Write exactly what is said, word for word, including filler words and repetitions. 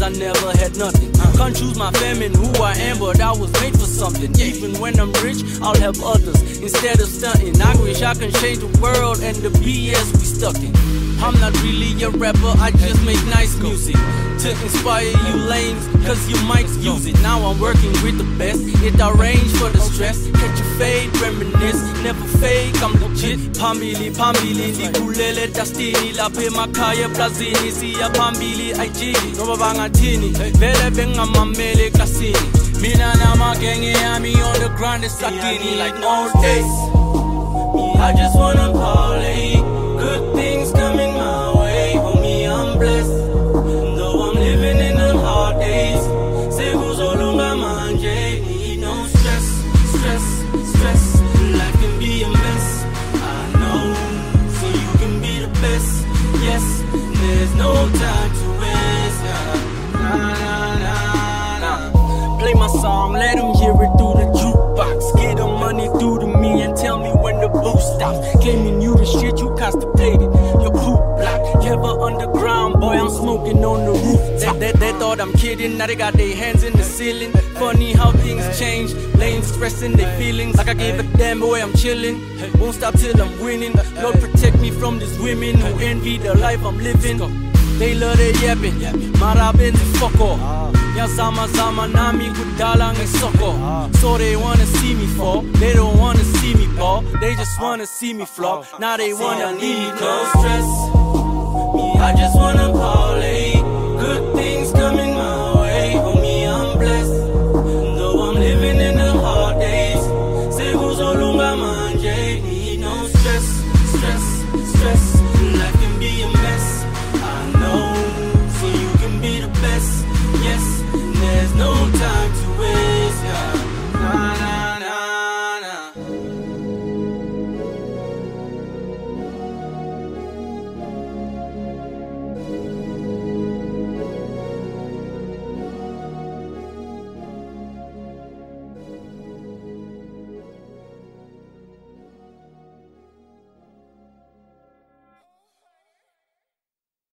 I never had nothing. Can't choose my fam and who I am, but I was made for something. Even when I'm rich, I'll help others instead of stunting. I wish I can change the world and the B S we stuck in. I'm not really a rapper, I just make nice music to inspire you lames, cause you might use it. Now I'm working with the best, it arranged for the stress. Catch a fade, reminisce, never fake, I'm legit. Pambili, pambili, likulele dastini, laphe makhaya plazini, siya pambili ayijiki. Noba bangathini, vele bengamamele klasini. Mina namagenge yami on the grind esakini like all days. I just wanna parlay, good things coming my way. For me I'm blessed, though I'm living in the hard days. Sego zolunga manje, need no stress, stress, stress. Life can be a mess, I know, so you can be the best. Yes, there's no time to waste. Nah, nah, nah, nah. Play my song, let them hear it through the jukebox. Get the money through to me and tell me when the boost stops. Claiming you the shit, you constipated, your poop block. Never underground, boy, I'm smoking on the rooftop. They, they, they thought I'm kidding, now they got their hands in the ceiling. Funny how things change, lanes expressing their feelings. Like I gave a damn, boy, I'm chilling. Won't stop till I'm winning. Lord protect me from these women who envy the life I'm living. They love their yapping, marabin fuck off. Ya zama zama nami kudala ngesoko. So they wanna see me fall, they don't wanna see me ball. They just wanna see me flop, now they wanna need no stress. I just wanna parlay, good things coming my way.